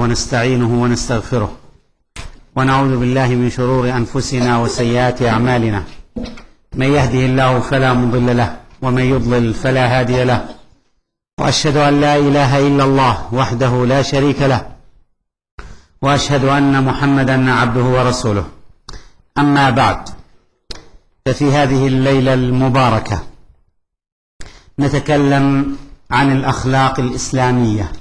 ونستعينه ونستغفره ونعوذ بالله من شرور أنفسنا وسيئات أعمالنا. من يهده الله فلا مضل له ومن يضلل فلا هادي له، وأشهد أن لا إله إلا الله وحده لا شريك له، وأشهد أن محمدا عبده ورسوله. أما بعد، ففي هذه الليلة المباركة نتكلم عن الأخلاق الإسلامية.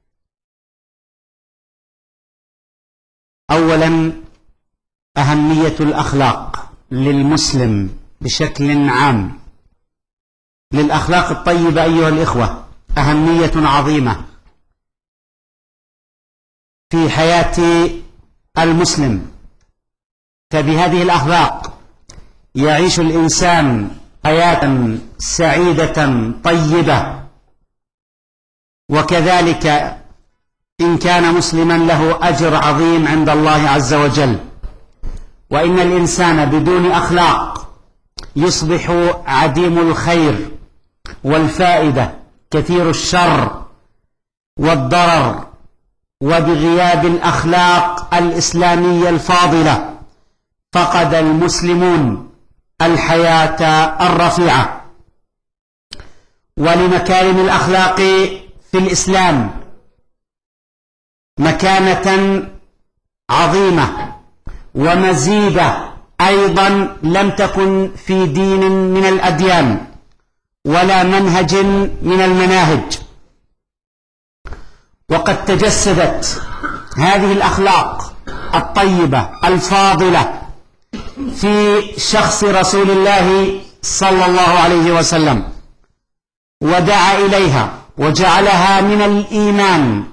أولا، أهمية الأخلاق للمسلم بشكل عام. للأخلاق الطيبة أيها الإخوة أهمية عظيمة في حياة المسلم، فبهذه الأخلاق يعيش الإنسان حياة سعيدة طيبة. وكذلك إن كان مسلما له أجر عظيم عند الله عز وجل. وإن الإنسان بدون أخلاق يصبح عديم الخير والفائدة، كثير الشر والضرر. وبغياب الأخلاق الإسلامية الفاضلة فقد المسلمون الحياة الرفيعة. ولمكارم الأخلاق في الإسلام مكانة عظيمة ومزيدة أيضا لم تكن في دين من الأديان ولا منهج من المناهج. وقد تجسدت هذه الأخلاق الطيبة الفاضلة في شخص رسول الله صلى الله عليه وسلم، ودعا إليها وجعلها من الإيمان،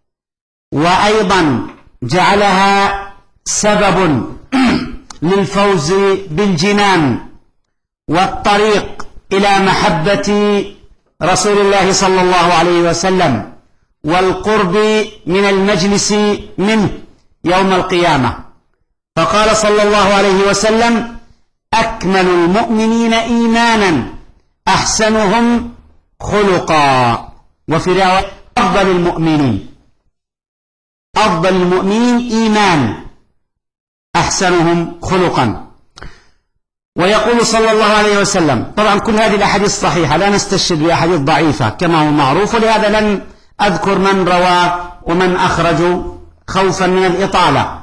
وأيضا جعلها سبب للفوز بالجنان والطريق إلى محبة رسول الله صلى الله عليه وسلم والقرب من المجلس منه يوم القيامة. فقال صلى الله عليه وسلم: أكمل المؤمنين إيمانا أحسنهم خلقا. وفي رواية: أفضل المؤمنين إيمان أحسنهم خلقا. ويقول صلى الله عليه وسلم، طبعا كل هذه الأحاديث صحيحة، لا نستشهد بأحاديث ضعيفة كما هو معروف، ولهذا لن أذكر من روى ومن أخرجوا خوفا من الإطالة.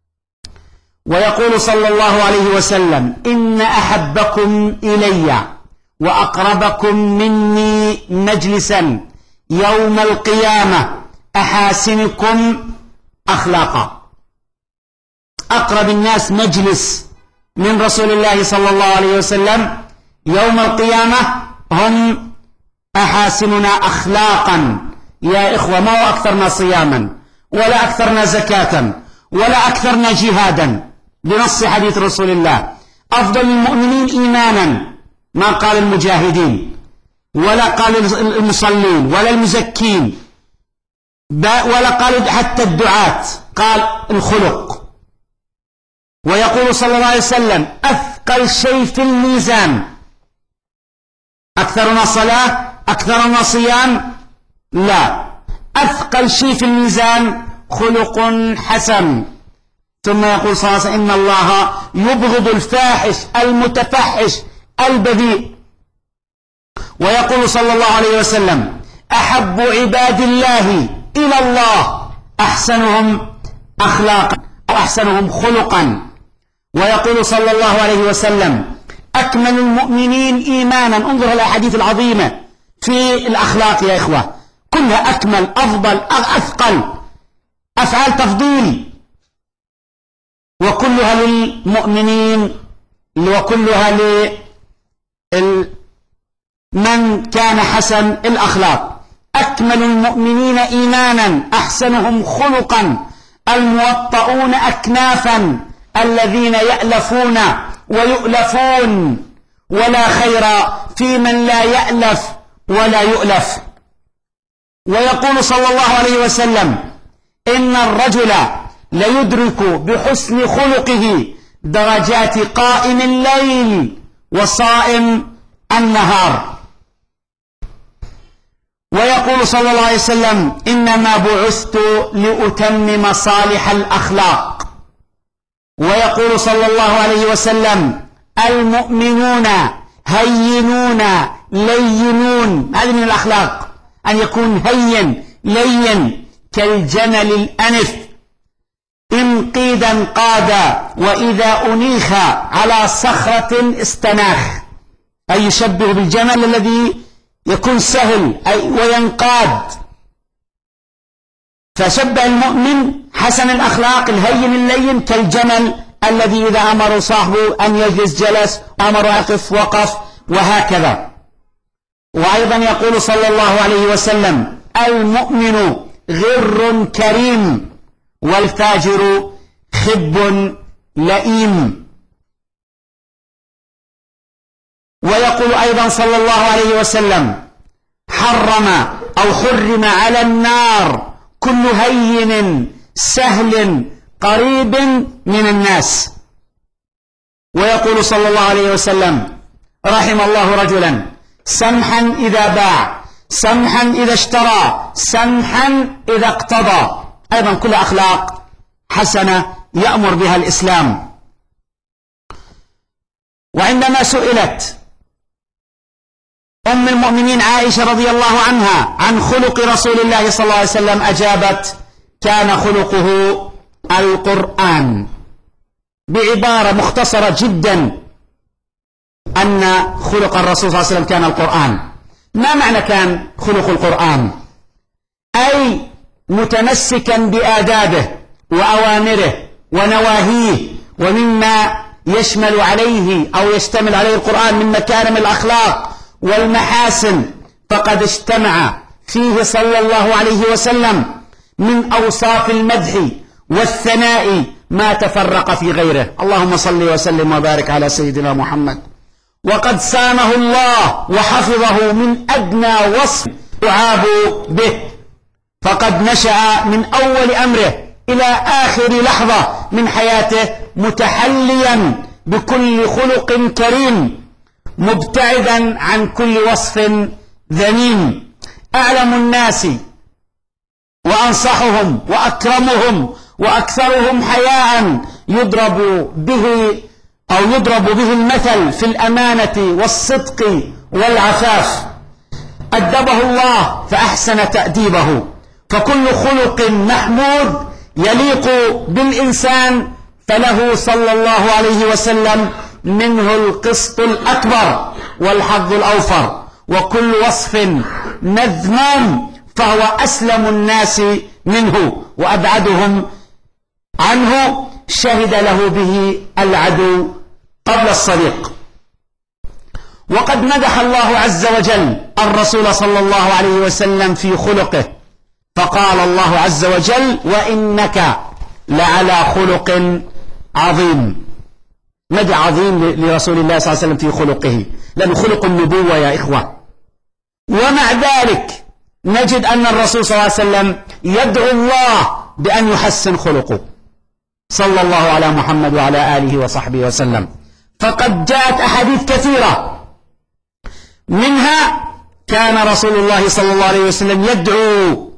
ويقول صلى الله عليه وسلم: إن أحبكم إلي وأقربكم مني مجلسا يوم القيامة أحاسنكم أخلاقا. أقرب الناس مجلس من رسول الله صلى الله عليه وسلم يوم القيامة هم أحاسننا أخلاقا. يا إخوة، ما هو أكثرنا صياما ولا أكثرنا زكاة ولا أكثرنا جهادا بنص حديث رسول الله. أفضل المؤمنين إيمانا، ما قال المجاهدين ولا قال المصلين ولا المزكين ولا قال حتى الدعاة، قال الخلق. ويقول صلى الله عليه وسلم: أثقل شيء في الميزان أكثرنا صلاة أكثرنا صيام؟ لا، أثقل شيء في الميزان خلق حسن. ثم يقول صلى الله عليه وسلم: إن الله يبغض الفاحش المتفحش البذيء. ويقول صلى الله عليه وسلم: أحب عباد الله إلى الله أحسنهم أخلاقا وأحسنهم خلقا. ويقول صلى الله عليه وسلم: أكمل المؤمنين إيمانا. انظر الأحاديث العظيمة في الأخلاق يا إخوة، كلها أكمل أفضل أثقل، أفعال تفضيل، وكلها للمؤمنين وكلها لمن كان حسن الأخلاق. أكمل المؤمنين إيمانا أحسنهم خلقا الموطؤون أكنافا الذين يألفون ويؤلفون، ولا خير في من لا يألف ولا يؤلف. ويقول صلى الله عليه وسلم: إن الرجل ليدرك بحسن خلقه درجات قائم الليل وصائم النهار. ويقول صلى الله عليه وسلم إنما بعثت لأتمم صالح الأخلاق. ويقول صلى الله عليه وسلم المؤمنون هينون لينون. هذه من الأخلاق، أن يكون هين لين كالجمل الأنف إن قيدا قادا وإذا أنيخ على صخرة استناخ، أي يشبه بالجمل الذي يكون سهل وينقاد. فشبه المؤمن حسن الأخلاق الهين اللين كالجمل الذي إذا أمر صاحبه أن يجلس جلس، أمر يقف وقف، وهكذا. وأيضا يقول صلى الله عليه وسلم المؤمن غر كريم والفاجر خب لئيم. ويقول أيضا صلى الله عليه وسلم حرم على النار كل هين سهل قريب من الناس. ويقول صلى الله عليه وسلم رحم الله رجلا سمحا إذا باع سمحا إذا اشترى سمحا إذا اقتضى. أيضا كل أخلاق حسنة يأمر بها الإسلام. وعندما سئلت أم المؤمنين عائشة رضي الله عنها عن خلق رسول الله صلى الله عليه وسلم أجابت كان خلقه القرآن، بعبارة مختصرة جدا أن خلق الرسول صلى الله عليه وسلم كان القرآن. ما معنى كان خلق القرآن؟ أي متمسكا بآدابه وأوامره ونواهيه ومما يشمل عليه أو يشتمل عليه القرآن من مكارم الأخلاق والمحاسن، فقد اجتمع فيه صلى الله عليه وسلم من أوصاف المدح والثناء ما تفرق في غيره. اللهم صل وسلم وبارك على سيدنا محمد. وقد سامه الله وحفظه من أدنى وصف يعاب به، فقد نشأ من أول أمره إلى آخر لحظة من حياته متحليا بكل خلق كريم مبتعدا عن كل وصف ذميم. أعلم الناس وأنصحهم وأكرمهم وأكثرهم حياء يضرب به المثل في الأمانة والصدق والعفاف. أدبه الله فأحسن تأديبه، فكل خلق محمود يليق بالإنسان فله صلى الله عليه وسلم منه القسط الأكبر والحظ الأوفر، وكل وصف مذموم فهو أسلم الناس منه وأبعدهم عنه شهد له به العدو قبل الصديق. وقد مدح الله عز وجل الرسول صلى الله عليه وسلم في خلقه، فقال الله عز وجل وإنك لعلى خلق عظيم. مدح عظيم لرسول الله صلى الله عليه وسلم في خلقه، لأنه خلق النبوة يا إخوة. ومع ذلك نجد أن الرسول صلى الله عليه وسلم يدعو الله بأن يحسن خلقه صلى الله على محمد وعلى آله وصحبه وسلم. فقد جاءت أحاديث كثيرة، منها كان رسول الله صلى الله عليه وسلم يدعو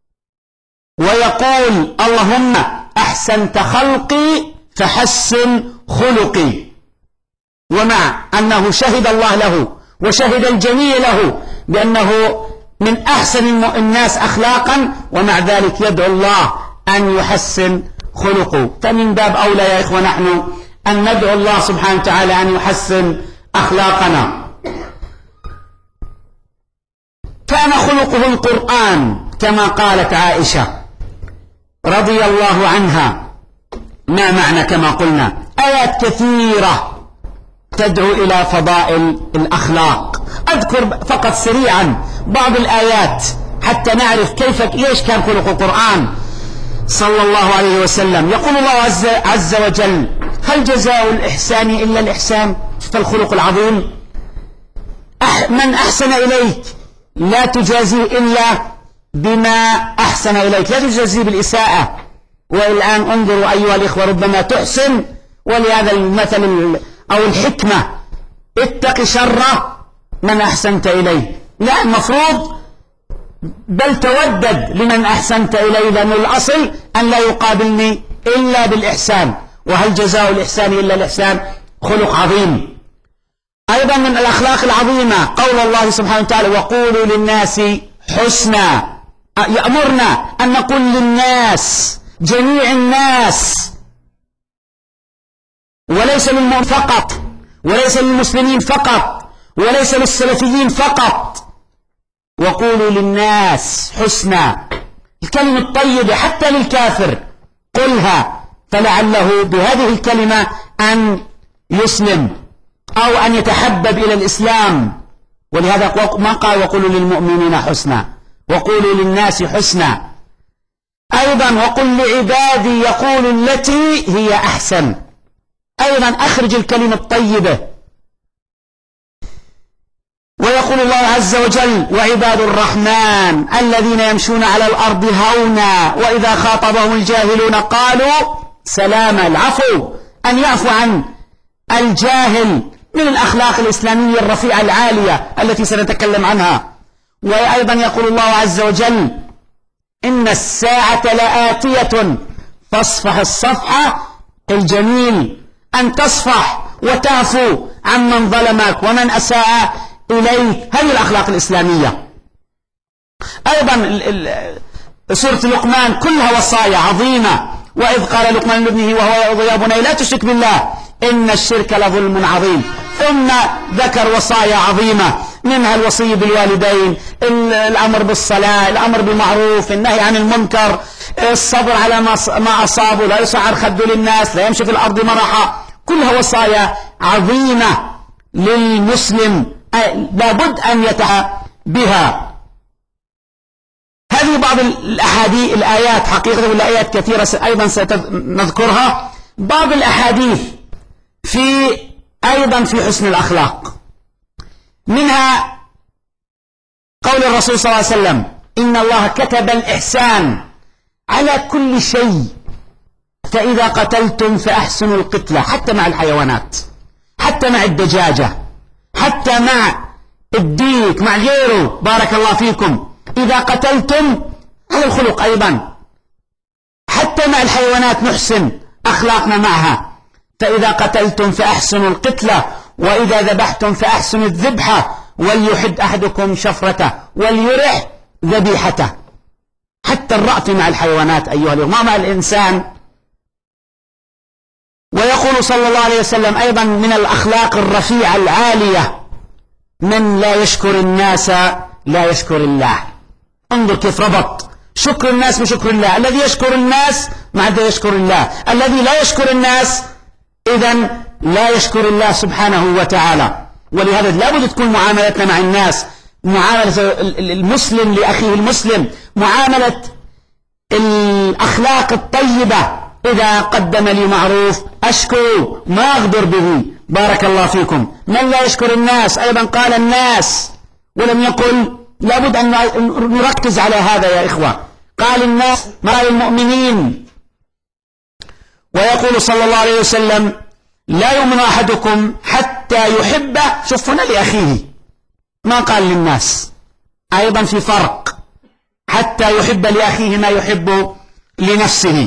ويقول اللهم أحسنت خلقي فحسن خلقي. ومع أنه شهد الله له وشهد الجميع له بأنه من أحسن الناس أخلاقا، ومع ذلك يدعو الله أن يحسن خلقه. فمن باب أولى يا إخوة نحن أن ندعو الله سبحانه وتعالى أن يحسن أخلاقنا. كان خلقه القرآن كما قالت عائشة رضي الله عنها. ما معنى كما قلنا؟ آيات كثيرة تدعو إلى فضائل الأخلاق. أذكر فقط سريعا بعض الآيات حتى نعرف إيش كان خلق القرآن صلى الله عليه وسلم. يقول الله عز وجل هل جزاء الإحسان إلا الإحسان؟ فالخلق العظيم من أحسن إليك لا تجازيه إلا بما أحسن إليك، لا تجازيه بالإساءة. والآن انظروا أيها الإخوة ربما تحسن، ولهذا المثل أو الحكمة اتق شر من أحسنت إليه. لا، المفروض بل تودد لمن أحسنت إليه، لأن الأصل أن لا يقابلني إلا بالإحسان، وهل جزاء الإحسان إلا الإحسان؟ خلق عظيم. أيضا من الأخلاق العظيمة قول الله سبحانه وتعالى: وقولوا للناس حسنا. يأمرنا أن نقول للناس، جميع الناس، وليس للمؤمنين فقط، وليس للمسلمين فقط، وليس للسلفيين فقط. وقولوا للناس حسنا، الكلمة الطيبة حتى للكافر قلها، فلعله بهذه الكلمة أن يسلم أو أن يتحبب إلى الإسلام. ولهذا ما قال وقولوا للمؤمنين حسنا، وقولوا للناس حسنا. أيضا وقل لعبادي يقول التي هي أحسن، أيضا أخرج الكلمة الطيبة. ويقول الله عز وجل: وعباد الرحمن الذين يمشون على الأرض هونا وإذا خاطبهم الجاهلون قالوا سلاما. العفو، أن يعفو عن الجاهل، من الأخلاق الإسلامية الرفيعة العالية التي سنتكلم عنها. وأيضا يقول الله عز وجل: إن الساعة لآتية فاصفح الصفحة الجميل، أن تصفح وتعفو عمن ظلمك ومن أساء إليك. هذه الأخلاق الإسلامية. أيضا سورة لقمان كلها وصايا عظيمة. وإذ قال لقمان لابنه وهو يعظه: يا بني لا تشرك بالله إن الشرك لظلم عظيم. ثم ذكر وصايا عظيمة، منها الوصي بالوالدين، الأمر بالصلاة، الأمر بالمعروف، النهي عن المنكر، الصبر على ما أصابه، لا يسعر خده للناس، لا يمشي في الأرض مرحا. كلها وصايا عظيمة للمسلم لابد أن يتعى بها. هذه بعض الأحاديث، الآيات حقيقة، والآيات كثيرة أيضا سنذكرها. بعض الأحاديث أيضا في حسن الأخلاق، منها قول الرسول صلى الله عليه وسلم: إن الله كتب الإحسان على كل شيء، فإذا قتلتم فأحسنوا القتلة، حتى مع الحيوانات، حتى مع الدجاجة، حتى مع الديك، مع غيره. بارك الله فيكم. إذا قتلتم، هذا الخلق أيضا، حتى مع الحيوانات نحسن أخلاقنا معها. فإذا قتلتم فأحسنوا القتلة، وإذا ذبحتم فأحسنوا الذبحة، وليحد أحدكم شفرته وليرح ذبيحته. حتى الرأفة مع الحيوانات أيها الأخوة، مع الإنسان. ويقول صلى الله عليه وسلم أيضا من الأخلاق الرفيعة العالية: من لا يشكر الناس لا يشكر الله. انظر كيف ربط شكر الناس بشكر الله. الذي يشكر الناس ما عاد يشكر الله، الذي لا يشكر الناس إذن لا يشكر الله سبحانه وتعالى. ولهذا لابد تكون معاملتنا مع الناس معاملة المسلم لأخيه المسلم، معاملة الأخلاق الطيبة. إذا قدم لي معروف أشكر ما أغدر به. بارك الله فيكم. من لا يشكر الناس، أيضا قال الناس ولم يقل. لابد أن نركز على هذا يا إخوة. قال الناس مع المؤمنين. ويقول صلى الله عليه وسلم: لا يؤمن أحدكم حتى يحب، شوف هنا، لأخيه، ما قال للناس. أيضا في فرق، حتى يحب لأخيه ما يحب لنفسه.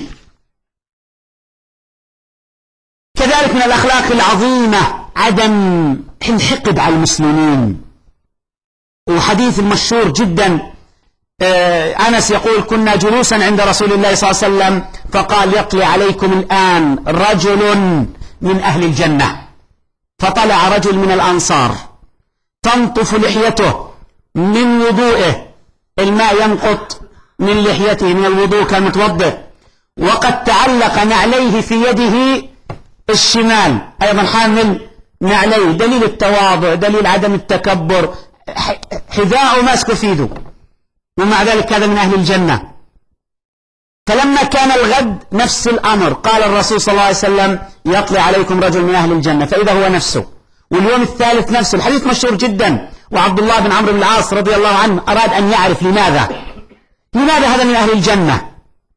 كذلك من الأخلاق العظيمة عدم الحقد على المسلمين. وحديث المشهور جدا، أنس يقول: كنا جلوسا عند رسول الله صلى الله عليه وسلم فقال: يطلع عليكم الآن رجل من أهل الجنة. فطلع رجل من الأنصار تنطف لحيته من وضوئه، الماء ينقط من لحيته من الوضوء، كان متوضئ، وقد تعلق نعليه في يده الشمال، أيضا حامل نعليه، دليل التواضع، دليل عدم التكبر، حذاءه ماسكه في يده، ومع ذلك هذا من أهل الجنة. فلما كان الغد نفس الأمر، قال الرسول صلى الله عليه وسلم: يطلع عليكم رجل من أهل الجنة، فإذا هو نفسه. واليوم الثالث نفسه. الحديث مشهور جدا. وعبد الله بن عمرو بن العاص رضي الله عنه أراد أن يعرف لماذا هذا من أهل الجنة،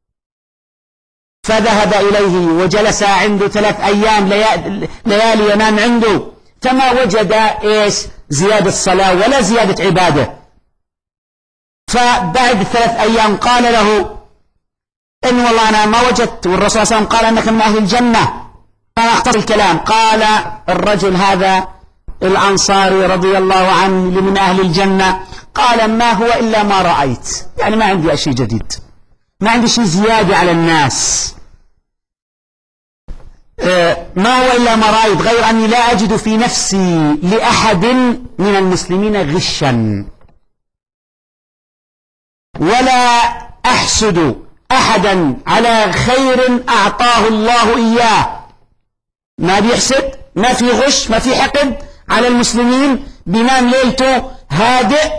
فذهب إليه وجلس عنده 3 أيام ليالي ينام عنده، فما وجد زيادة صلاة ولا زيادة عبادة. فبعد 3 أيام قال له إن والله أنا ما وجدت، والرسول صلى الله عليه وسلم قال أنك من أهل الجنة. أنا أختصر الكلام. قال الرجل هذا الأنصاري رضي الله عنه من أهل الجنة، قال ما هو إلا ما رأيت، يعني ما عندي شيء جديد، ما عندي شيء زيادة على الناس، ما هو إلا ما رأيت، غير أني لا أجد في نفسي لأحد من المسلمين غشا، ولا أحسد أحدا على خير أعطاه الله إياه. ما بيحسد، ما في غش، ما في حقد على المسلمين، بينام ليلته هادئ.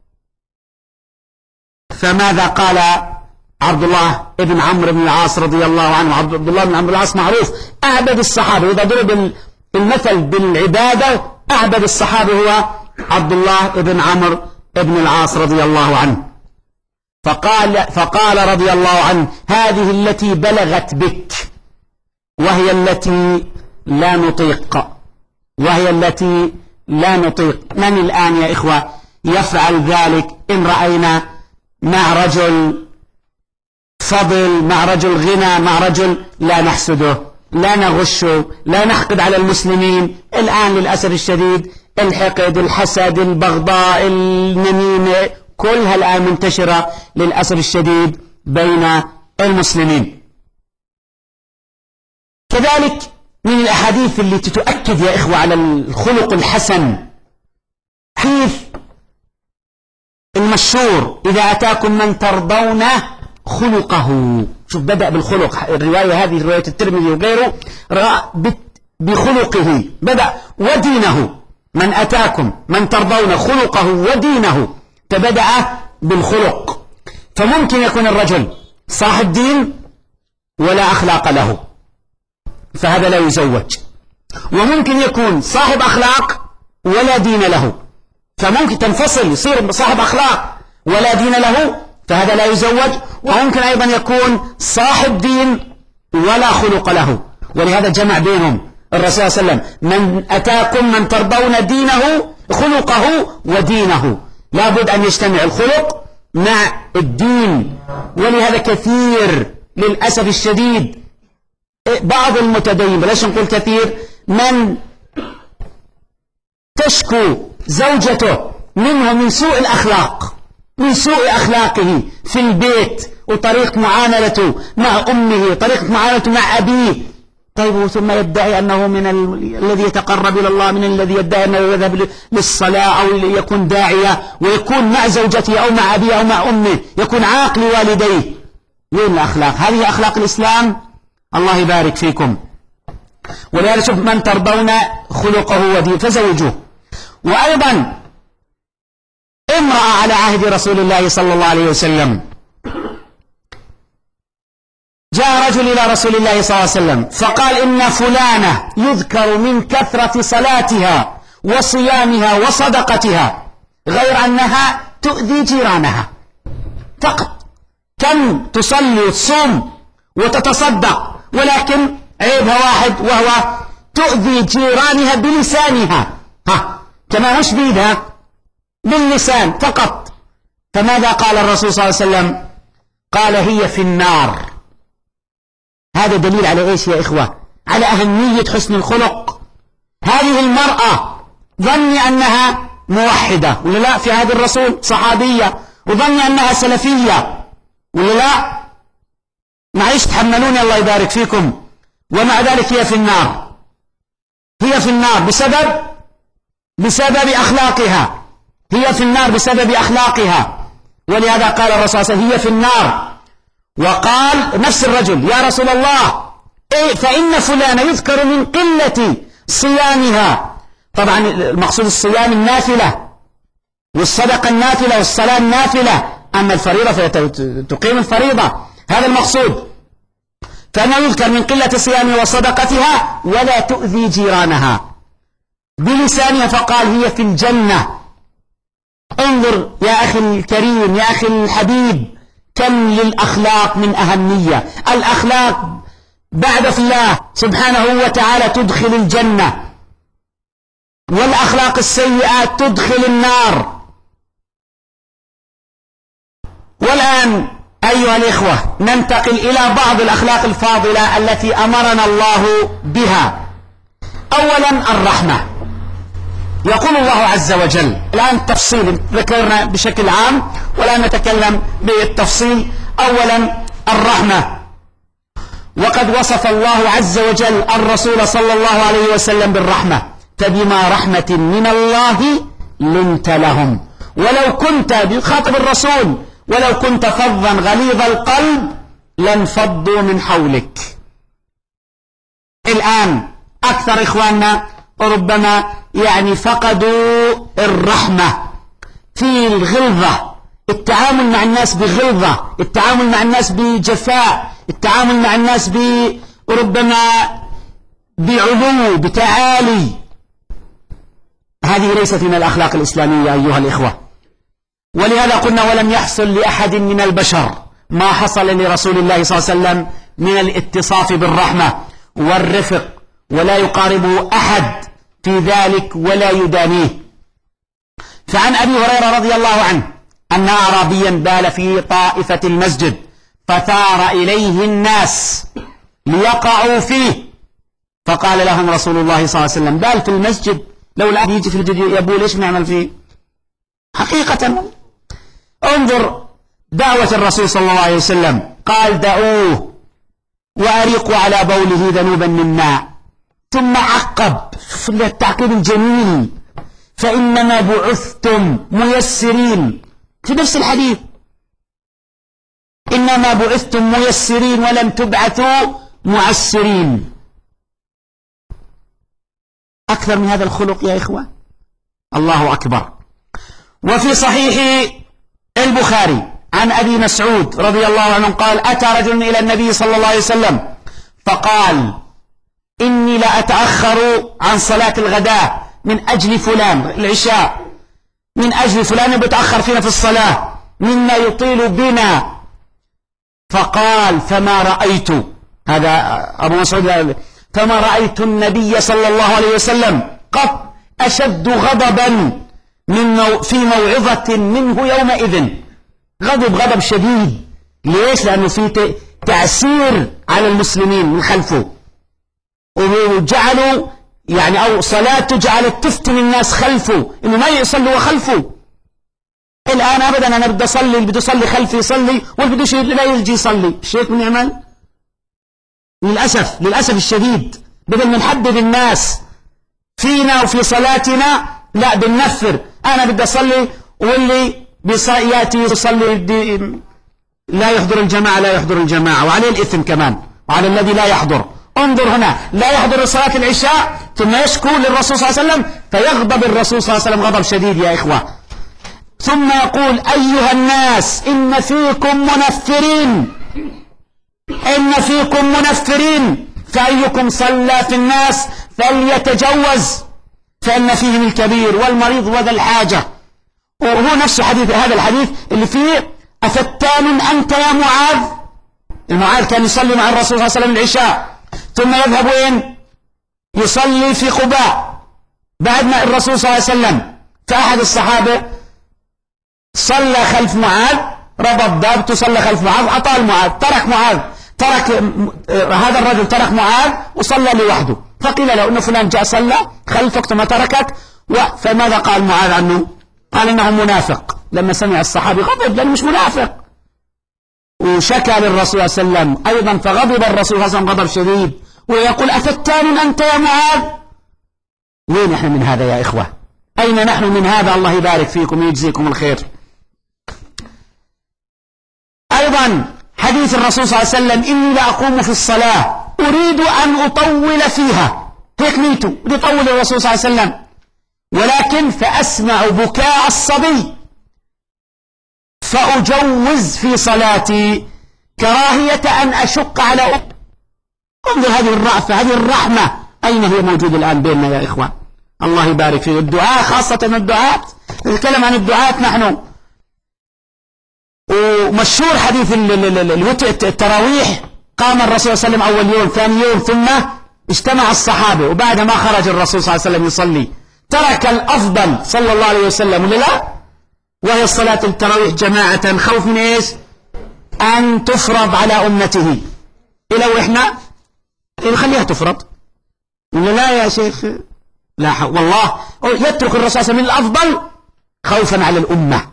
فماذا قال عبد الله بن عمرو بن العاص رضي الله عنه؟ عبد الله بن عمرو بن العاص معروف أعبد الصحابة، إذا ضرب المثل بالعبادة أعبد الصحابة هو عبد الله بن عمرو بن العاص رضي الله عنه. فقال رضي الله عنه هذه التي بلغت بك، وهي التي لا نطيق، وهي التي لا نطيق. من الآن يا إخوة يفعل ذلك إن رأينا مع رجل فضل، مع رجل غنى، مع رجل لا نحسده، لا نغشه، لا نحقد على المسلمين؟ الآن للأسف الشديد الحقد، الحسد، البغضاء، النميمة، كلها الآن منتشرة للأسف الشديد بين المسلمين. كذلك من الأحاديث اللي تتؤكد يا إخوة على الخلق الحسن حديث المشهور إذا أتاكم من ترضون خلقه. شوف بدأ بالخلق، الرواية هذه رواية الترمذي وغيره بخلقه بدأ، ودينه. من أتاكم من ترضون خلقه ودينه، فبدأ بالخلق. فممكن يكون الرجل صاحب دين ولا أخلاق له، فهذا لا يزوج. وممكن يكون صاحب أخلاق ولا دين له، فممكن تنفصل يصير صاحب أخلاق ولا دين له، فهذا لا يزوج. وممكن أيضا يكون صاحب دين ولا خلق له، ولهذا جمع بينهم الرسول صلى الله عليه وسلم: من أتاكم من ترضون دينه خلقه ودينه. لابد أن يجتمع الخلق مع الدين. ولهذا كثير للأسف الشديد بعض المتدين، بلاش نقول كثير، من تشكو زوجته منه من سوء الأخلاق، من سوء أخلاقه في البيت، وطريقة معاملته مع أمه، طريقة معاملته مع أبيه. طيب ثم يدعي أنه من الذي يتقرب إلى الله، من الذي يدعي أنه يذهب للصلاة أو يكون داعية، ويكون مع زوجته أو مع أبيه أو مع أمه، يكون عاق لوالديه. وين الأخلاق؟ هذه أخلاق الإسلام؟ الله يبارك فيكم. ولهذا شوف: من ترضون خلقه ودين فزوجوه. وأيضا امرأة على عهد رسول الله صلى الله عليه وسلم، جاء رجل إلى رسول الله صلى الله عليه وسلم فقال: إن فلانة يذكر من كثرة صلاتها وصيامها وصدقتها، غير أنها تؤذي جيرانها فقط. كم تصلي وتصوم وتتصدق، ولكن عيبها واحد، وهو تؤذي جيرانها بلسانها. كما مش بيدها، باللسان فقط. فماذا قال الرسول صلى الله عليه وسلم؟ قال: هي في النار. هذا دليل على إيش يا إخوة؟ على أهمية حسن الخلق. هذه المرأة ظني أنها موحدة ولا لا في عهد الرسول، صحابية، وظني أنها سلفية ولا لا؟ معلش تحملوني الله يبارك فيكم. ومع ذلك هي في النار، هي في النار بسبب أخلاقها، هي في النار بسبب أخلاقها. ولهذا قال الرسول صلى الله عليه وسلم: هي في النار. وقال نفس الرجل: يا رسول الله، فإن فلان يذكر من قلة صيامها. طبعا المقصود الصيام النافلة، والصدقة النافلة، والصلاة النافلة. أما الفريضة فتقيم الفريضة، هذا المقصود. فإنه يذكر من قلة صيامها وصدقتها ولا تؤذي جيرانها بلسانها، فقال: هي في الجنة. انظر يا أخي الكريم، يا أخي الحبيب، كم للأخلاق من أهمية. الأخلاق بعد الله سبحانه وتعالى تدخل الجنة، والأخلاق السيئات تدخل النار. والآن أيها الإخوة ننتقل إلى بعض الأخلاق الفاضلة التي أمرنا الله بها. أولا الرحمة. يقول الله عز وجل، الآن تفصيل ذكرنا بشكل عام والآن نتكلم بالتفصيل. أولا الرحمة، وقد وصف الله عز وجل الرسول صلى الله عليه وسلم بالرحمة، فبما رحمة من الله لنت لهم ولو كنت، بيخاطب الرسول، ولو كنت فظا غليظ القلب لانفضوا من حولك. الآن أكثر إخواننا ربما فقدوا الرحمة في الغلظة، التعامل مع الناس بغلظة، التعامل مع الناس بجفاء، التعامل مع الناس ربما بعلو بتعالي. هذه ليست من الأخلاق الإسلامية أيها الإخوة. ولهذا قلنا ولم يحصل لأحد من البشر ما حصل لرسول الله صلى الله عليه وسلم من الاتصاف بالرحمة والرفق، ولا يقاربه أحد في ذلك ولا يدانيه. فعن أبي هريرة رضي الله عنه أن أعرابيا بال في طائفة المسجد فثار إليه الناس ليقعوا فيه، فقال لهم رسول الله صلى الله عليه وسلم: بال في المسجد، لو الأحد يجي في المسجد يبول إيش نعمل فيه؟ حقيقة انظر دعوة الرسول صلى الله عليه وسلم، قال: دعوه وأريقوا على بوله ذنوبا من ماء، ثم عقب في التعقيب الجميل: فإنما بعثتم ميسرين. في نفس الحديث: إنما بعثتم ميسرين ولم تبعثوا معسرين. أكثر من هذا الخلق يا إخوة؟ الله أكبر. وفي صحيح البخاري عن أبي مسعود رضي الله عنه قال: أتى رجل إلى النبي صلى الله عليه وسلم فقال: إني لأتأخر عن صلاة الغداء من أجل فلان، العشاء، من أجل فلان بتأخر فينا في الصلاة مما يطيل بنا. فقال: فما رأيت، هذا أبو مسعود، فما رأيت النبي صلى الله عليه وسلم قط أشد غضبا في موعظة منه يومئذ. غضب شديد. ليش؟ لأنه في تأثير على المسلمين من خلفه، وجعلوا أو صلاته جعلت تفتن الناس خلفه، إنه ما يصلي وخلفه. الآن أبدا أنا بدي أصلي، اللي بده يصلي خلفي يصلي، واللي بده لا يجي يصلي. الشيخ من يعمل للأسف الشديد، بدل ما نحبب الناس فينا وفي صلاتنا، لا بننفر. أنا بدي أصلي واللي يأتي يصلي لا يحضر الجماعة وعليه الإثم كمان، وعلى الذي لا يحضر. انظر هنا، لا يحضر صلاة العشاء ثم يشكو للرسول صلى الله عليه وسلم، فيغضب الرسول صلى الله عليه وسلم غضب شديد يا إخوة. ثم يقول: أيها الناس إن فيكم منفرين فأيكم صلى في الناس فليتجوز، فإن فيهم الكبير والمريض وذا الحاجة. وهو نفس هذا الحديث اللي فيه: أفتان أنت يا معاذ. المعاذ كان يصلي مع الرسول صلى الله عليه وسلم العشاء، ثم يذهب وين؟ يصلي في قباء بعد ما الرسول صلى الله عليه وسلم. فأحد الصحابة صلى خلف معاذ، ربط دابته صلى خلف معاذ، أطال معاذ، ترك هذا الرجل ترك معاذ وصلى لوحده. فقيل له إنه فلان جاء صلى خلفك ثم تركك، فماذا قال معاذ عنه؟ قال إنه منافق. لما سمع الصحابي غضب لأنه مش منافق، وشكى للرسول صلى الله عليه وسلم أيضا، فغضب الرسول صلى الله عليه وسلم غضب شديد، ويقول: أفتان أنت يا معاذ. وين نحن من هذا يا إخوة؟ أين نحن من هذا؟ الله يبارك فيكم ويجزيكم الخير. أيضا حديث الرسول صلى الله عليه وسلم: إني لأقوم في الصلاة أريد أن أطول فيها، هيك نيته يطول الرسول صلى الله عليه وسلم، ولكن فأسمع بكاء الصبي فأجوز في صلاتي كراهية أن أشق على انظر هذه الرأفة، هذه الرحمة، أين هي موجودة الآن بيننا يا إخوان؟ الله يبارك فيه. الدعاء خاصة الدعاء، نتكلم عن الدعاء نحن. ومشهور حديث التراويح، قام الرسول صلى الله عليه وسلم أول يوم ثاني يوم، ثم اجتمع الصحابة، وبعد ما خرج الرسول صلى الله عليه وسلم يصلي ترك الأفضل صلى الله عليه وسلم ولا لا؟ وهي الصلاة التراويح جماعة، خوف من إيش؟ أن تفرض على أمته. لو إحنا نخليها تفرض، لا يا شيخ، لا والله يترك الرسول من الأفضل خوفا على الأمة.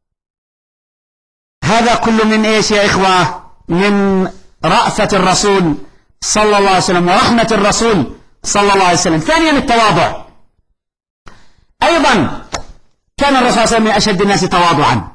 هذا كله من إيش يا إخوة؟ من رأفة الرسول صلى الله عليه وسلم ورحمة الرسول صلى الله عليه وسلم. ثانيا التواضع. أيضا كان الرسول صلى الله عليه وسلم من أشد الناس تواضعا.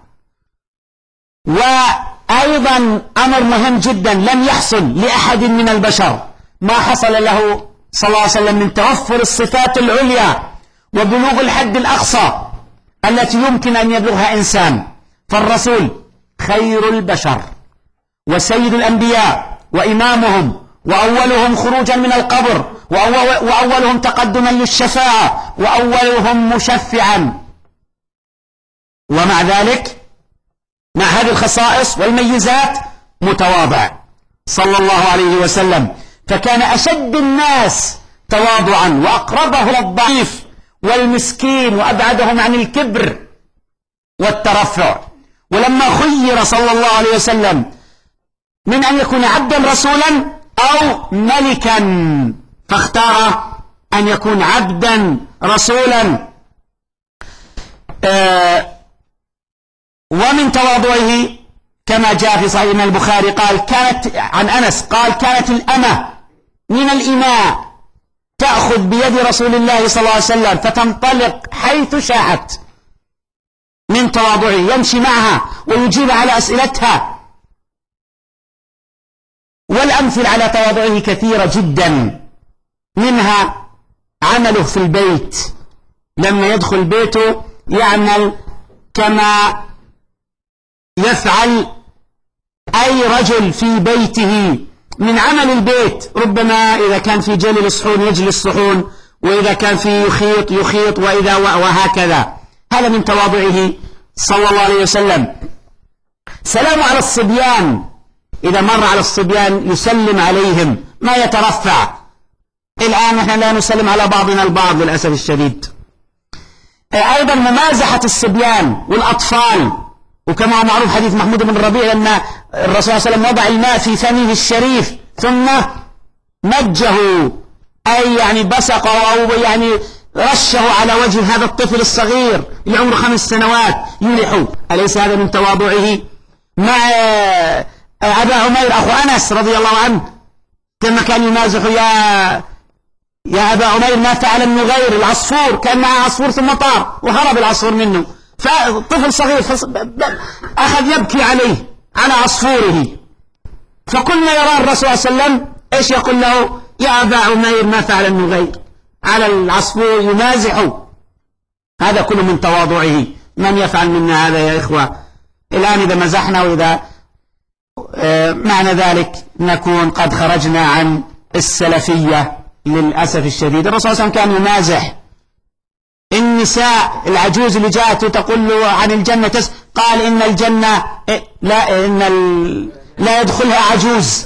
وأيضا أمر مهم جدا لم يحصل لأحد من البشر ما حصل له صلى الله عليه وسلم من توفر الصفات العليا وبلوغ الحد الأقصى التي يمكن أن يبلغها إنسان. فالرسول خير البشر وسيد الأنبياء وإمامهم وأولهم خروجا من القبر وأولهم تقدما للشفاعة وأولهم مشفعا، ومع ذلك مع هذه الخصائص والميزات متواضع صلى الله عليه وسلم. فكان أشد الناس تواضعا وأقربه للضعيف والمسكين وأبعدهم عن الكبر والترفع. ولما خير صلى الله عليه وسلم من أن يكون عبدا رسولا أو ملكا فاختار أن يكون عبدا رسولا. ومن تواضعه كما جاء في صحيح البخاري قال كانت عن أنس قال كانت الأمة من الإماء تأخذ بيد رسول الله صلى الله عليه وسلم فتنطلق حيث شاءت من تواضعه، يمشي معها ويجيب على أسئلتها. والأمثل على تواضعه كثيرة جدا، منها عمله في البيت، لما يدخل بيته يعمل كما يفعل أي رجل في بيته من عمل البيت. ربما إذا كان في جلل الصحون يجلس صحون، وإذا كان في يخيط وإذا وهكذا. هذا من تواضعه صلى الله عليه وسلم. سلام على الصبيان، إذا مر على الصبيان يسلم عليهم ما يترفع. الآن نحن لا نسلم على بعضنا البعض للأسف الشديد. أيضا ممازحة الصبيان والأطفال، وكما هو معروف حديث محمود بن الربيع لما الرسول صلى الله عليه وسلم وضع الماء في فمه الشريف ثم مجه، أي يعني بصقه أو يعني رشه على وجه هذا الطفل الصغير اللي عمره 5 سنوات يلح. أليس هذا من تواضعه؟ مع أبا عمير أخو أنس رضي الله عنه كما كان يمازح يا أبا عمير ما فعل النغير العصفور، كان معه عصفور ثم طار وهرب العصفور منه، فطفل صغير أخذ يبكي عليه على عصفوره. فكنا يرى الرسول صلى الله عليه وسلم إيش يقول له؟ يا أبا عمير ما فعل النغير، على العصفور يمازحه. هذا كله من تواضعه. من يفعل منا هذا يا إخوة؟ الآن إذا مزحنا وإذا معنى ذلك نكون قد خرجنا عن السلفية للأسف الشديد. الرسول صلى الله عليه وسلم كان يمازح النساء. العجوز اللي جاءت تقول له عن الجنة قال إن الجنة لا يدخلها عجوز.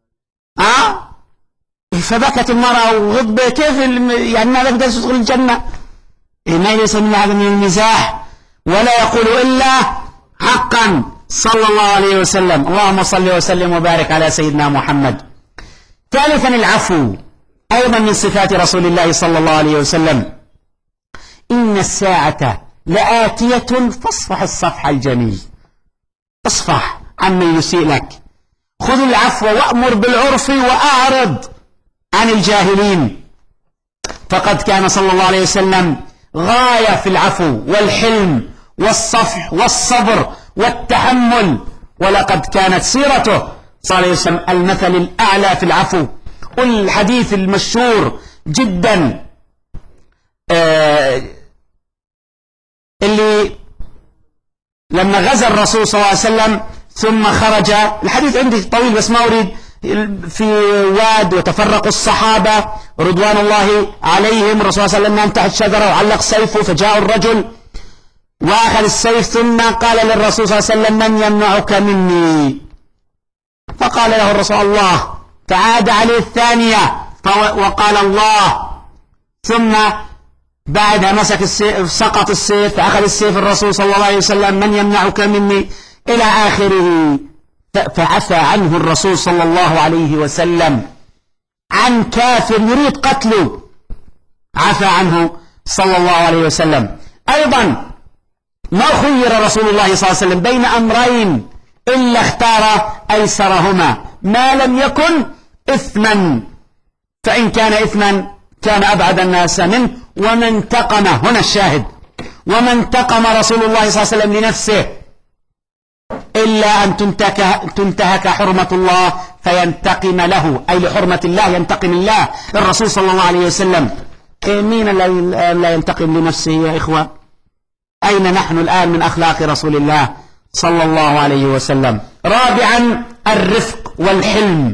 فبكت المرأة وغضب، كيف يعني ما تقدر تدخل الجنة؟ ما ليس من هذا من المزاح، ولا يقول إلا حقا صلى الله عليه وسلم. اللهم صل وسلم وبارك على سيدنا محمد. ثالثا العفو، أيضا من صفات رسول الله صلى الله عليه وسلم. إن الساعة لآتية فاصفح الصفح الجميل. اصفح عمن يسيء لك، خذ العفو وأمر بالعرف وأعرض عن الجاهلين. فقد كان صلى الله عليه وسلم غاية في العفو والحلم والصفح والصبر والتحمل، ولقد كانت سيرته صلى الله عليه وسلم المثل الأعلى في العفو. والحديث المشهور جدا اللي لما غزا الرسول صلى الله عليه وسلم ثم خرج، الحديث عندي طويل بس ما أريد، في واد وتفرقوا الصحابة رضوان الله عليهم، الرسول صلى الله عليه وسلم نام تحت شجرة وعلق سيفه، فجاء الرجل وأخذ السيف ثم قال للرسول صلى الله عليه وسلم من يمنعك مني؟ فقال له الرسول الله، فعاد عليه الثانية وقال الله، ثم بعدها مسك السيف، سقط السيف، فأخذ السيف الرسول صلى الله عليه وسلم: من يمنعك مني، إلى آخره. فعفى عنه الرسول صلى الله عليه وسلم عن كافر يريد قتله، عفى عنه صلى الله عليه وسلم. أيضا ما خير رسول الله صلى الله عليه وسلم بين أمرين إلا اختار أيسرهما ما لم يكن إثما، فإن كان إثما كان أبعد الناس منه. وما انتقم، هنا الشاهد، وما انتقم رسول الله صلى الله عليه وسلم لنفسه إلا أن تنتهك حرمة الله فينتقم له، أي لحرمة الله ينتقم الله الرسول صلى الله عليه وسلم. مين لا ينتقم لنفسه يا إخوة؟ أين نحن الآن من أخلاق رسول الله صلى الله عليه وسلم؟ رابعا الرفق والحلم.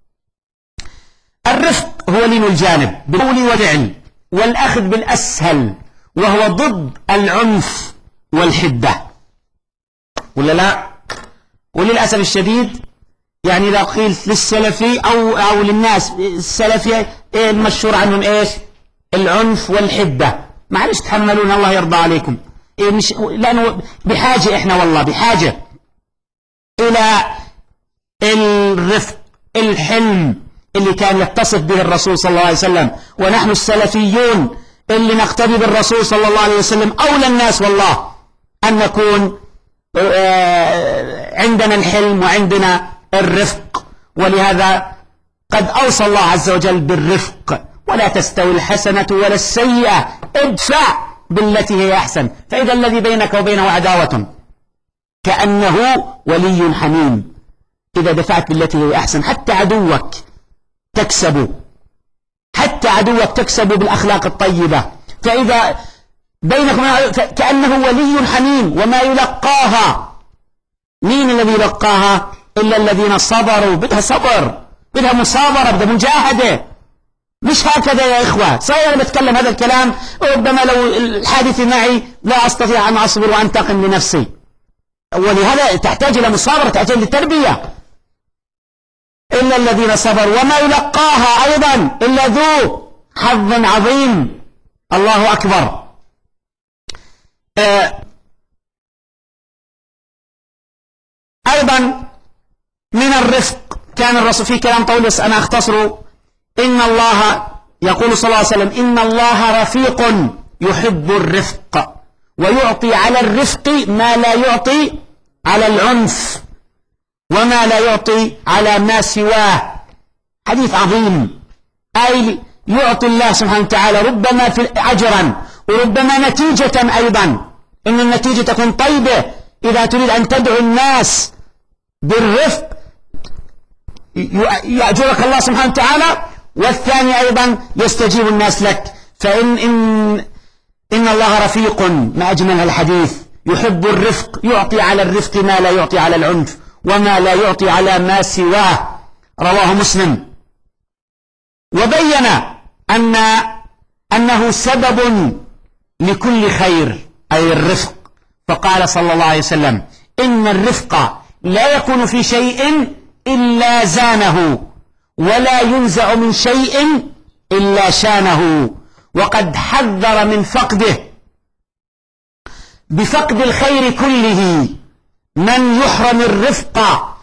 الرفق هو لين الجانب بالقول والفعل والأخذ بالأسهل، وهو ضد العنف والحدة، ولا لا؟ وللأسف الشديد يعني إذا قيلت للسلفي أو للناس السلفي المشهور عنهم إيش؟ العنف والحدة. معلش تحملون، الله يرضى عليكم. مش لأنه بحاجة، إحنا والله بحاجة إلى الرفق الحلم اللي كان يتصف به الرسول صلى الله عليه وسلم. ونحن السلفيون اللي نقتدي بالرسول صلى الله عليه وسلم أولى الناس والله أن نكون عندنا الحلم وعندنا الرفق. ولهذا قد أوصى الله عز وجل بالرفق: ولا تستوي الحسنة ولا السيئة، ادفع بالتي هي أحسن، فإذا الذي بينك وبينه عداوة كأنه ولي حميم. إذا دفعت بالتي هي أحسن حتى عدوك تكسبه، حتى عدوك تكسبه بالأخلاق الطيبة. فإذا بينك كأنه ولي حميم. وما يلقاها، مين الذي يلقاها؟ إلا الذين صبروا. بدها صبر، بدها مصابرة، بدها مجاهدة، مش هكذا يا إخوة. صحيح أنا بتكلم هذا الكلام ربما لو الحادث معي لا أستطيع أن أصبر وأنتقم لنفسي، ولهذا تحتاج إلى مصابرة، تحتاج لتربية. إلا الذين صبروا وما يلقاها أيضا إلا ذو حظ عظيم. الله أكبر. أيضا من الرفق كان الرسول في كلام طويل بس أنا أختصره. إن الله يقول صلى الله عليه وسلم: إن الله رفيق يحب الرفق ويعطي على الرفق ما لا يعطي على العنف وما لا يعطي على ما سواه. حديث عظيم، أي يعطي الله سبحانه وتعالى ربما في أجرا وربما نتيجة أيضا، إن النتيجة تكون طيبة. إذا تريد أن تدعو الناس بالرفق يأجرك الله سبحانه وتعالى، والثاني أيضا يستجيب الناس لك. إن الله رفيق، ما أجمل الحديث، يحب الرفق، يعطي على الرفق ما لا يعطي على العنف وما لا يعطي على ما سواه. رواه مسلم. وبين أنه سبب لكل خير، أي الرفق. فقال صلى الله عليه وسلم: إن الرفق لا يكون في شيء إلا زانه ولا ينزع من شيء إلا شانه. وقد حذر من فقده، بفقد الخير كله. من يحرم الرفق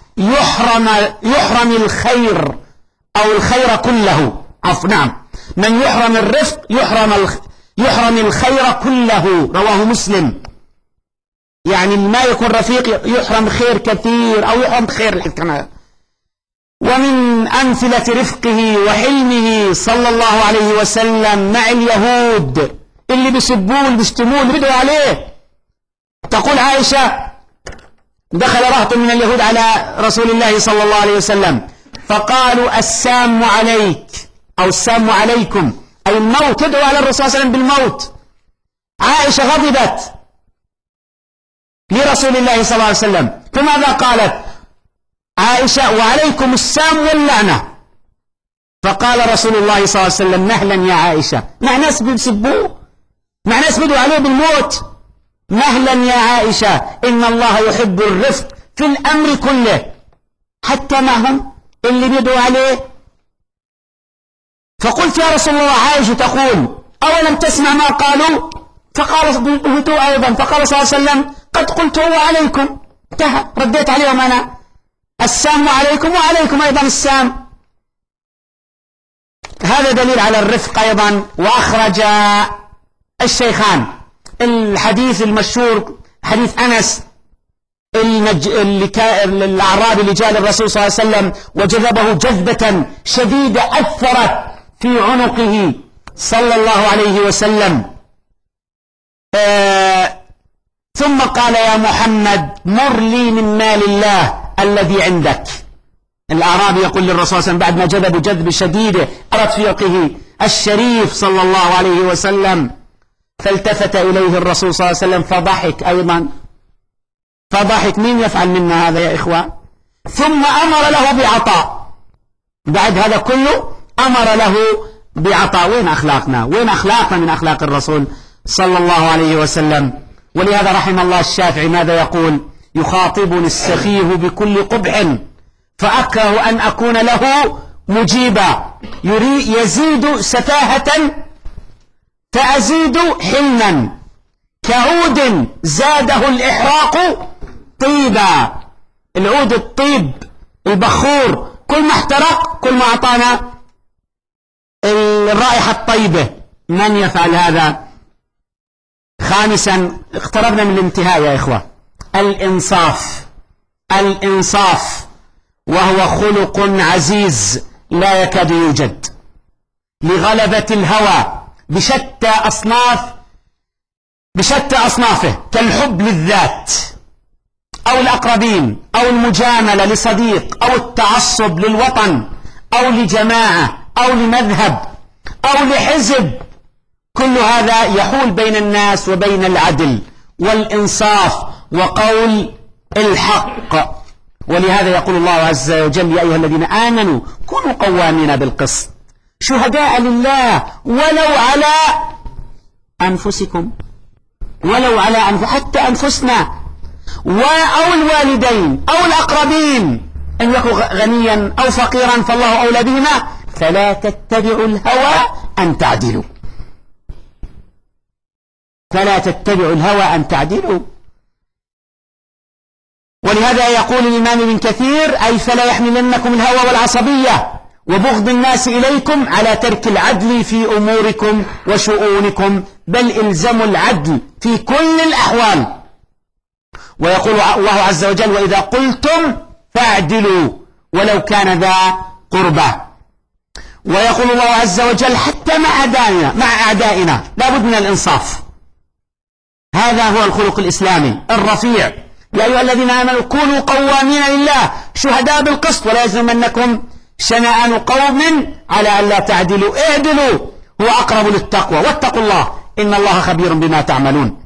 يحرم الخير أو الخير كله. نعم، من يحرم الرفق يحرم الخير كله. رواه مسلم. يعني ما يكون رفيق يحرم خير كثير أو يحرم خير كمان. ومن أمثلة رفقه وحلمه صلى الله عليه وسلم مع اليهود اللي بيسبوه اللي بيشتموه اللي بدعوا عليه. تقول عائشة: دخل رهط من اليهود على رسول الله صلى الله عليه وسلم فقالوا: السام عليك أو السام عليكم، أي الموت، تدعو على الرسول صلى الله عليه وسلم بالموت. عائشة غضبت لرسول الله صلى الله عليه وسلم، فماذا قالت عائشة؟ وعليكم السام واللعنة. فقال رسول الله صلى الله عليه وسلم: مهلا يا عائشة، مع ناس بيسبوه، مع ناس بدوا عليه بالموت، مهلا يا عائشة، إن الله يحب الرفق في الأمر كله حتى معهم اللي بدوا عليه. فقلت: يا رسول الله، عائشة تقول أولم تسمع ما قالوا؟ فقال بهدوء أيضا، فقال صلى الله عليه وسلم قد قلته وعليكم، انتهى، رديت عليهم أنا، السام عليكم وعليكم أيضا السام. هذا دليل على الرفق أيضا. وأخرج الشيخان الحديث المشهور حديث أنس الأعرابي اللي جاء للرسول صلى الله عليه وسلم وجذبه جذبة شديدة أثرت في عنقه صلى الله عليه وسلم، ثم قال يا محمد مر لي من مال الله الذي عندك. الأعرابي يقول للرسول صلى الله عليه وسلم بعد ما جذبه جذب شديدة أثرت في عنقه الشريف صلى الله عليه وسلم، فالتفت إليه الرسول صلى الله عليه وسلم فضحك أيضا، فضحك. مين يفعل منا هذا يا إخوة؟ ثم أمر له بعطاء، بعد هذا كله أمر له بعطاء. وين أخلاقنا؟ وين أخلاقنا من أخلاق الرسول صلى الله عليه وسلم؟ ولهذا رحم الله الشافعي ماذا يقول؟ يخاطبني السفيه بكل قبح فأكره أن أكون له مجيبا، يزيد سفاهة فأزيد حلما، كعود زاده الإحراق طيبا. العود الطيب البخور كل ما احترق كل ما أعطانا الرائحة الطيبة. من يفعل هذا؟ خامسا، اقتربنا من الانتهاء يا إخوة، الإنصاف. الإنصاف وهو خلق عزيز لا يكاد يوجد لغلبة الهوى بشتى أصنافه، كالحب للذات أو الأقربين أو المجاملة لصديق أو التعصب للوطن أو لجماعة أو لمذهب أو لحزب. كل هذا يحول بين الناس وبين العدل والإنصاف وقول الحق. ولهذا يقول الله عز وجل يا أيها الذين آمنوا كونوا قوامين بالقسط شهداء لله ولو على أنفسكم، ولو على حتى أنفسنا أو الوالدين أو الأقربين، إن يكن غنيا أو فقيرا فالله أولى بهما، فلا تتبعوا الهوى أن تعدلوا، فلا تتبعوا الهوى أن تعدلوا. ولهذا يقول الإمام ابن كثير أي فلا يحملنكم الهوى والعصبية وبغض الناس إليكم على ترك العدل في أموركم وشؤونكم، بل إلزموا العدل في كل الأحوال. ويقول الله عز وجل وإذا قلتم فاعدلوا ولو كان ذا قربى. ويقول الله عز وجل حتى مع أعدائنا لا بد من الإنصاف. هذا هو الخلق الإسلامي الرفيع. يا أيها الذين آمنوا كونوا قوامين لله شهداء بالقسط ولا يجرمنكم شنآن قوم على ألا تعدلوا اعدلوا هو أقرب للتقوى واتقوا الله إن الله خبير بما تعملون.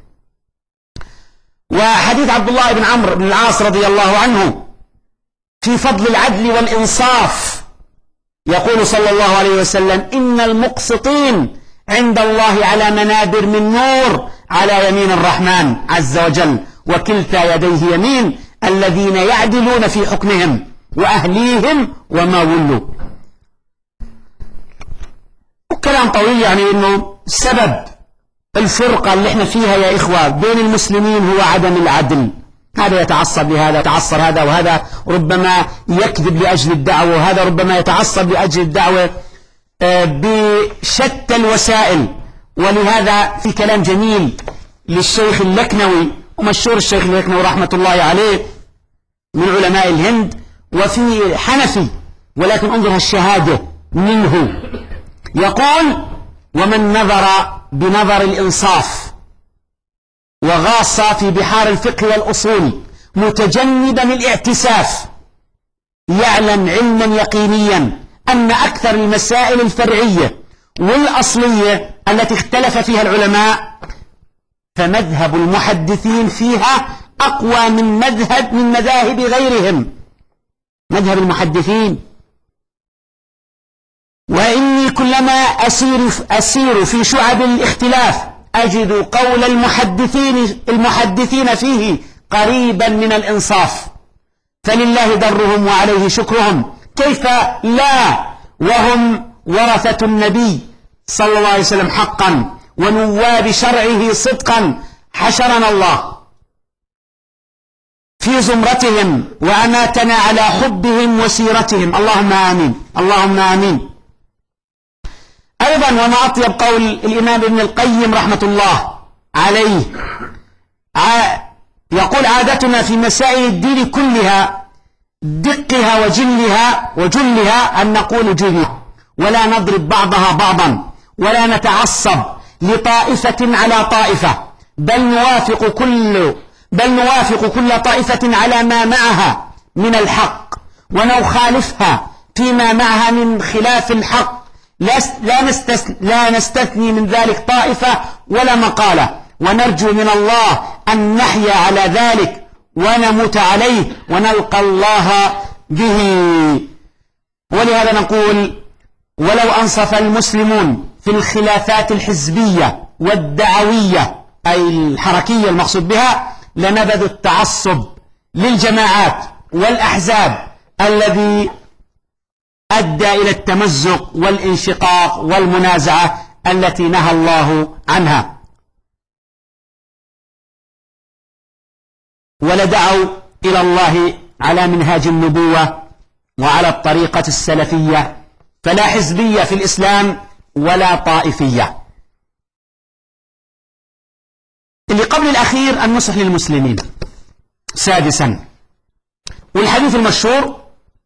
وحديث عبد الله بن عمرو بن العاص رضي الله عنه في فضل العدل والإنصاف يقول صلى الله عليه وسلم إن المقسطين عند الله على منابر من نور على يمين الرحمن عز وجل وكلتا يديه يمين الذين يعدلون في حكمهم وأهليهم وما ولوا. وكلام طويل يعني إنه سبب الفرقة اللي احنا فيها يا إخوة بين المسلمين هو عدم العدل. هذا يتعصب لهذا يتعصب هذا، وهذا ربما يكذب لأجل الدعوة، وهذا ربما يتعصب لأجل الدعوة بشتى الوسائل. ولهذا في كلام جميل للشيخ اللكنوي، ومشهور الشيخ اللكنوي رحمة الله عليه من علماء الهند وفي حنفي، ولكن انظر الشهادة منه يقول ومن نظر بنظر الإنصاف وغاص في بحار الفقه والأصول متجنبا الاعتساف يعلم علما يقينيا أن أكثر المسائل الفرعية والأصلية التي اختلف فيها العلماء فمذهب المحدثين فيها أقوى من مذاهب غيرهم، مذهب المحدثين. وإني كلما أسير في شعب الاختلاف أجد قول المحدثين فيه قريبا من الإنصاف، فلله درهم وعليه شكرهم، كيف لا وهم ورثة النبي صلى الله عليه وسلم حقا ونواب شرعه صدقا حشرنا الله في زمرتهم وأماتنا على حبهم وسيرتهم، اللهم آمين اللهم آمين. أيضا وما أطيب قول الإمام ابن القيم رحمة الله عليه، يقول عادتنا في مسائل الدين كلها دقها وجلها أن نقول جلها ولا نضرب بعضها بعضا ولا نتعصب لطائفة على طائفة، بل نوافق كل طائفة على ما معها من الحق ونخالفها فيما معها من خلاف الحق، لا نستثني من ذلك طائفة ولا مقالة، ونرجو من الله أن نحيا على ذلك ونموت عليه ونلقى الله به. ولهذا نقول ولو أنصف المسلمون في الخلافات الحزبية والدعوية أي الحركية المقصود بها لنبذوا التعصب للجماعات والأحزاب الذي أدى إلى التمزق والانشقاق والمنازعة التي نهى الله عنها، ولدعوا إلى الله على منهاج النبوة وعلى الطريقة السلفية، فلا حزبية في الإسلام ولا طائفية. اللي قبل الأخير النصح للمسلمين. سادسا والحديث المشهور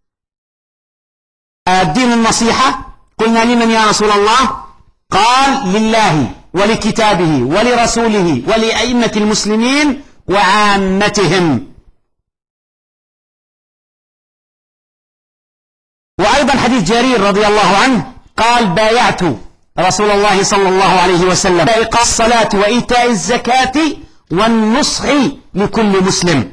الدين النصيحة، قلنا لمن يا رسول الله؟ قال لله ولكتابه ولرسوله ولأئمة المسلمين وعامتهم. وأيضا حديث جرير رضي الله عنه قال بايعت رسول الله صلى الله عليه وسلم إقام الصلاة وإيتاء الزكاة والنصح لكل مسلم.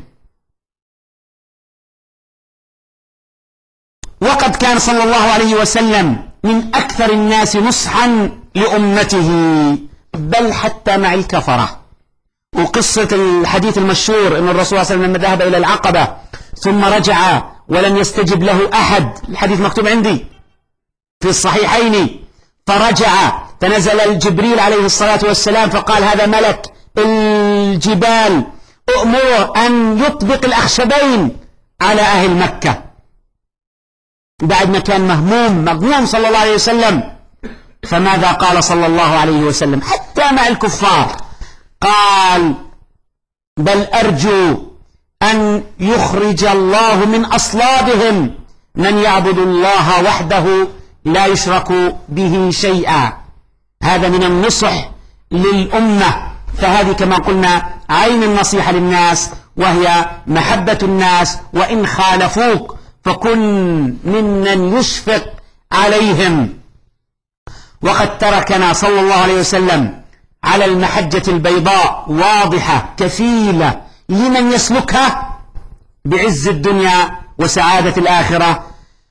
وقد كان صلى الله عليه وسلم من أكثر الناس نصحا لأمته، بل حتى مع الكفرة. وقصة الحديث المشهور أن الرسول صلى الله عليه وسلم لما ذهب إلى العقبة ثم رجع ولم يستجب له أحد، الحديث مكتوب عندي في الصحيحين، فرجع فنزل الجبريل عليه الصلاة والسلام فقال هذا ملك الجبال أؤمره أن يطبق الأخشبين على أهل مكة، بعد ما كان مغموم صلى الله عليه وسلم. فماذا قال صلى الله عليه وسلم حتى مع الكفار؟ قال بل أرجو أن يخرج الله من أصلابهم من يعبد الله وحده لا يشرك به شيئا. هذا من النصح للأمة، فهذه كما قلنا عين النصيحة للناس، وهي محبة الناس وإن خالفوك فكن ممن يشفق عليهم. وقد تركنا صلى الله عليه وسلم على المحجة البيضاء واضحة كفيلة لمن يسلكها بعز الدنيا وسعادة الآخرة.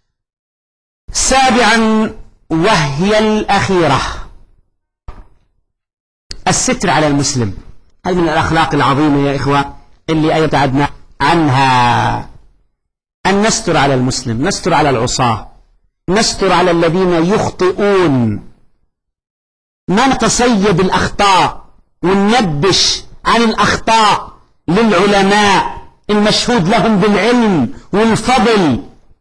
سابعا وهي الأخيرة الستر على المسلم. هذه من الأخلاق العظيمة يا إخوة اللي ابتعدنا عنها، أن نستر على المسلم، نستر على العصاة، نستر على الذين يخطئون، ما نتصيد الأخطاء وننبش عن الأخطاء للعلماء المشهود لهم بالعلم والفضل،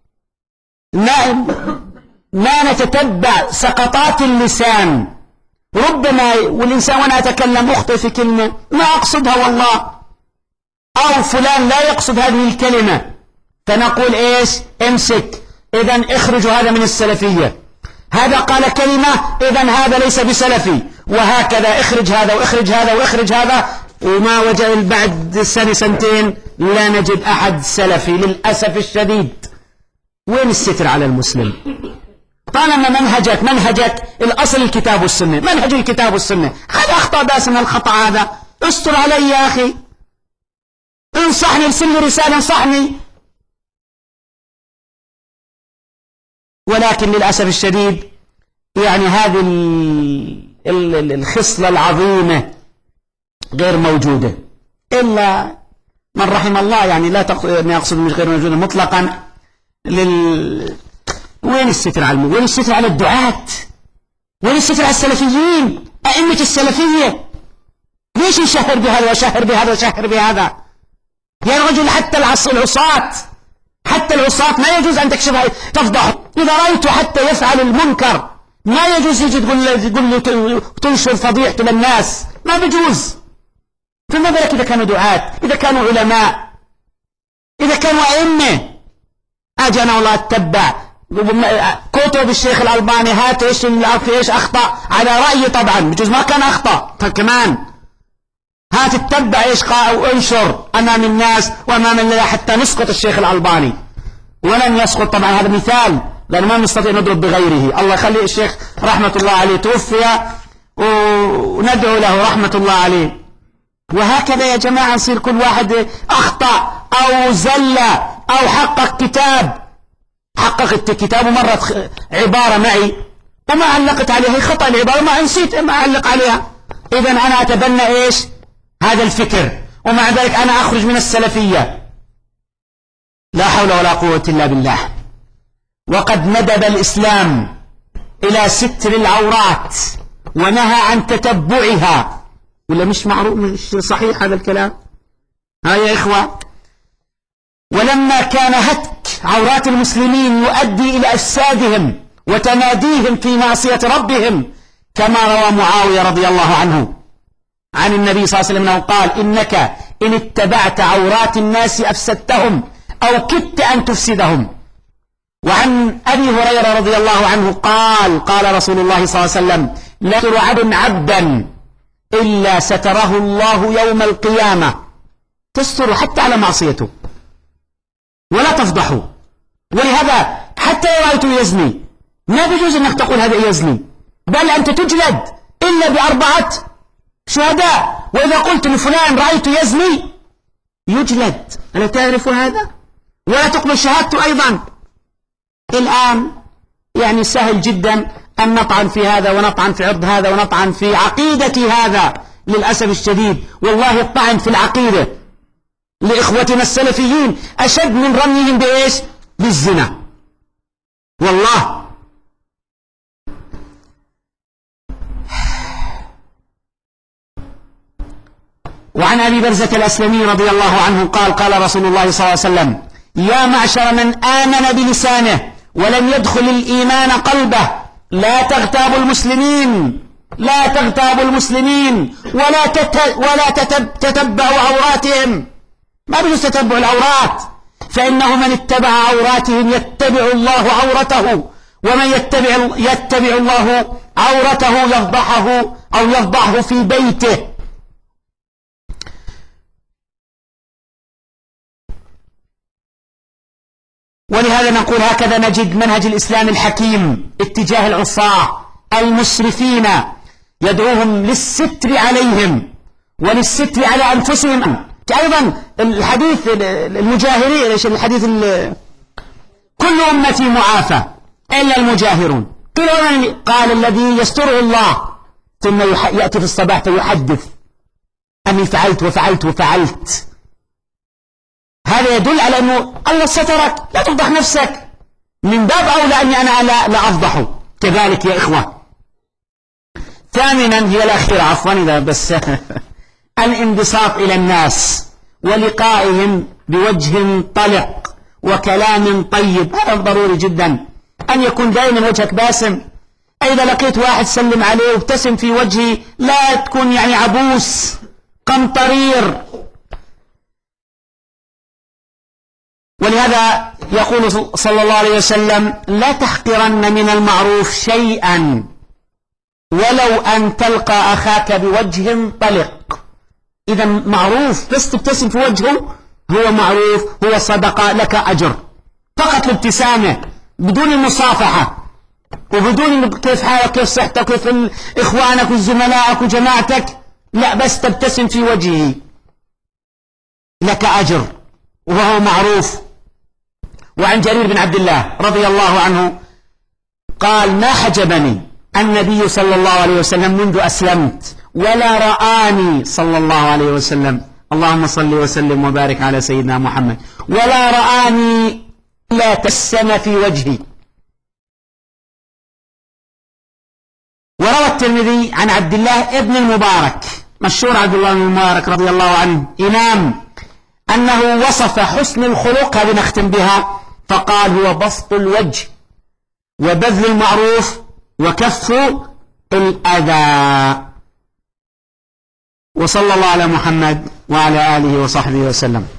ما نتتبع سقطات اللسان. ربما والإنسان وأنا أتكلم أخطئ في كلمة ما أقصدها والله، أو فلان لا يقصد هذه الكلمة، فنقول إيش؟ امسك، إذن اخرجوا هذا من السلفية، هذا قال كلمة إذن هذا ليس بسلفي، وهكذا اخرج هذا واخرج هذا واخرج هذا، وما وجد بعد سنة سنتين لا نجد أحد سلفي للأسف الشديد. وين الستر على المسلم؟ طالما منهجك الأصل الكتاب والسنة، منهج الكتاب والسنة، هذا أخطأ بس من الخطأ، هذا استر علي يا أخي، انصحني، ارسل لي رسالة انصحني. ولكن للأسف الشديد يعني هذه الخصلة العظيمة غير موجودة إلا من رحم الله، يعني لا يقصد مش غير موجودة مطلقا. وين الستر على وين الستر على الدعاة؟ وللستر على السلفيين أئمة السلفية. ليش يشهر بهذا وشهر بهذا وشهر بهذا؟ يا رجل حتى العصاة، حتى العصاة ما يجوز أن تكشفها تفضح. إذا رأيت حتى يفعل المنكر ما يجوز يجي تقول له تنشر فضيحته للناس، ما بيجوز. فما بالك إذا كانوا دعاة، إذا كانوا علماء، إذا كانوا أئمة. أجي أنا والله أتبع كتب الشيخ الألباني، هات إيش أخطأ على رأيي طبعا، بجوز ما كان أخطأ كمان، هات تتبع إيش قال وانشر أمام الناس وأمام الله حتى نسقط الشيخ الألباني. ولن يسقط طبعا، هذا مثال، لأن ما نستطيع نضرب بغيره. الله يخلي الشيخ رحمة الله عليه توفي وندعو له رحمة الله عليه. وهكذا يا جماعة نصير كل واحد أخطأ أو زل أو حقق كتاب، حققت كتاب ومرت عبارة معي وما علقت عليها، خطأ العبارة ما نسيت ما أعلق عليها، إذن أنا أتبنى إيش هذا الفكر، ومع ذلك أنا أخرج من السلفية. لا حول ولا قوة إلا بالله. وقد ندب الإسلام إلى ستر العورات ونهى عن تتبعها. ولا مش معروف، مش صحيح هذا الكلام؟ ها يا إخوة، ولما كان هتك عورات المسلمين يؤدي إلى أفسادهم وتناديهم في معصية ربهم، كما روى معاوية رضي الله عنه عن النبي صلى الله عليه وسلم أنه قال: إنك إن اتبعت عورات الناس أفسدتهم أو كدت أن تفسدهم. وعن أبي هريرة رضي الله عنه قال: قال رسول الله صلى الله عليه وسلم: لا يستر عبد عبدا إلا ستره الله يوم القيامة. تستر حتى على معصيته ولا تفضحه. ولهذا حتى لو رأيته يزني ما بيجوز أنك تقول هذا يزني، بل أنت تجلد إلا ب4 شهداء. وإذا قلت لفلان رأيته يزني يجلد. ألا تعرف هذا؟ ولا تقبل شهادته أيضا. الآن يعني سهل جدا أن نطعن في هذا ونطعن في عرض هذا ونطعن في عقيدة هذا. للأسف الشديد والله الطعن في العقيدة لإخوتنا السلفيين أشد من رميهم بإيش؟ بالزنا والله. وعن أبي برزة الأسلمي رضي الله عنه قال: قال رسول الله صلى الله عليه وسلم: يا معشر من آمن بلسانه ولم يدخل الإيمان قلبه، لا تغتابوا المسلمين، لا تغتابوا المسلمين ولا تتبعوا عوراتهم. ما بيجوز تتبع العورات، فإنه من اتبع عوراتهم يتبع الله عورته، ومن يتبع الله عورته يفضحه أو يفضحه في بيته. ولهذا نقول هكذا نجد منهج الإسلام الحكيم اتجاه العصاة المسرفين، يدعوهم للستر عليهم وللستر على أنفسهم. أيضا الحديث المجاهرين، الحديث كل أمتي معافى إلا المجاهرون. قال الذي يستره الله ثم يأتي في الصباح فيحدث أني فعلت وفعلت وفعلت. هذا يدل على أنه الله سترك، لا تفضح نفسك. من باب أولى أني أنا لا أفضحه. كذلك يا إخوة. ثامنا، هي الأخيرة عفوا إذا بس الانبساط إلى الناس ولقائهم بوجه طلق وكلام طيب. هذا ضروري جدا أن يكون دائما وجهك باسم. إذا لقيت واحد سلم عليه وابتسم في وجهه، لا تكون يعني عبوس قمطرير. ولهذا يقول صلى الله عليه وسلم: لا تحقرن من المعروف شيئا ولو أن تلقى أخاك بوجه طلق. إذا معروف بس تبتسم في وجهه هو معروف، هو صدقة، لك أجر. فقط الابتسامة بدون المصافحة وبدون كيف حالك كيف صحتك كيف إخوانك وزملائك وجماعتك، لا، بس تبتسم في وجهه لك أجر وهو معروف. وعن جرير بن عبد الله رضي الله عنه قال: ما حجبني النبي صلى الله عليه وسلم منذ أسلمت ولا رآني صلى الله عليه وسلم، اللهم صل وسلم وبارك على سيدنا محمد، ولا رآني لا تبسم في وجهي الترمذي عن عبد الله ابن المبارك، مشهور عبد الله بن المبارك رضي الله عنه إمام، أنه وصف حسن الخلق، هذه نختم بها، فقال: هو بسط الوجه وبذل المعروف وكف الأذى. وصلى الله على محمد وعلى آله وصحبه وسلم.